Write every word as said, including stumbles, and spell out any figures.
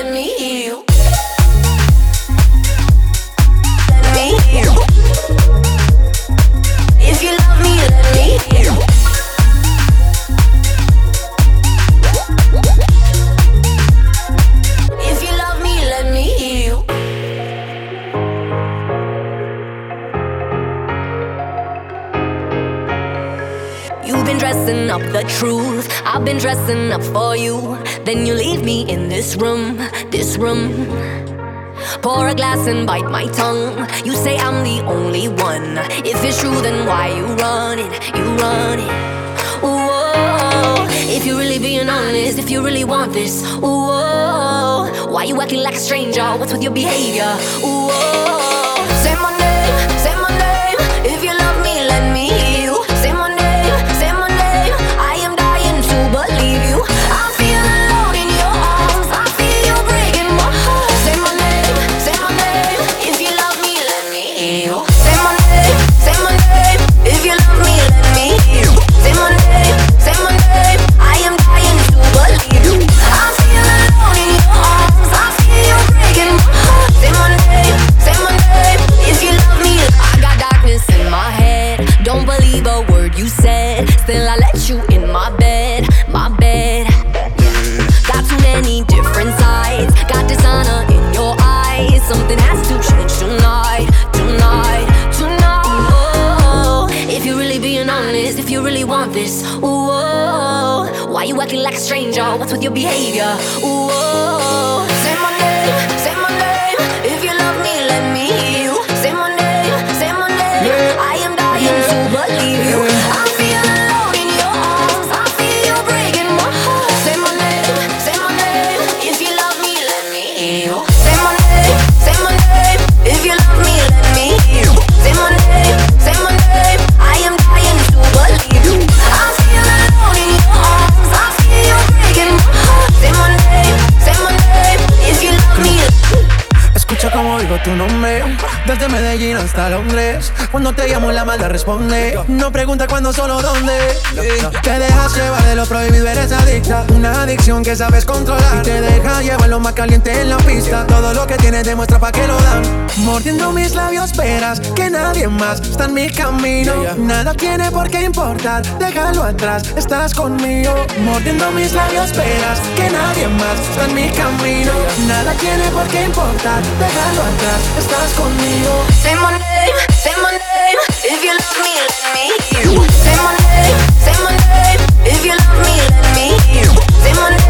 let me hear you. Let me hear you. If you love me, let me hear you. If you love me, let me hear you. You've been dressing up the truth, I've been dressing up for you. Then you leave me in this room, this room. Pour a glass and bite my tongue. You say I'm the only one. If it's true, then why you running, you running? Whoa. If you're really being honest, if you really want this, whoa. Why you acting like a stranger? What's with your behavior? Whoa. Say my name, say my name. If you love me, let me hear you. Say my name, say my name. I am dying to believe you. I feel alone in your arms. I feel you breaking my heart. Say my name, say my name. If you love me, let me hear you. Say my name, say my name. If you love me, let me hear you. Say my name, say my name. I am dying to believe you. I feel alone in your arms. I feel you breaking my heart. Say my name, say my name. If you love me, I got darkness in my head. Don't believe a word you said. Still I let you in my bed, my bed. Got too many different sides. Got dishonor in your eyes. Something has to change tonight, tonight, tonight. Oh, if you're really being honest, if you really want this, whoa. Why you acting like a stranger? What's with your behavior? Whoa. Say my name, say my name. If you love me, let me hear you. Say my name, say my name. Yeah. I am dying yeah. to believe you. Yeah. I feel alone in your arms. I feel you breaking my heart. Say my name, say my name. If you love me, let me hear you. Say my name, say my name. If you love me, let me hear you. Say my name, say my name. I am dying to believe you. I feel alone in your arms. I feel you breaking my heart. Say my name, say my name. If you love me. Escucha como digo tu nombre, desde Medellín hasta Londres. Cuando te llamo la maldad responde. No pregunta cuándo, solo dónde. Te dejas llevar de lo prohibido, eres adicta. Una adicción que sabes controlar. Y te deja llevar lo más caliente en la pista. Todo lo que tienes demuestra pa' que lo dan. Mordiendo mis labios verás que nadie más está en mi camino. Nada tiene por qué importar, déjalo atrás, estás conmigo. Mordiendo mis labios verás que nadie más está en mi camino. Nada tiene por qué importar, déjalo atrás, estás conmigo. Say my name, say my name. If you love me, let me hear you. Say my name, say my name. If you love me, let me hear you. Say my name.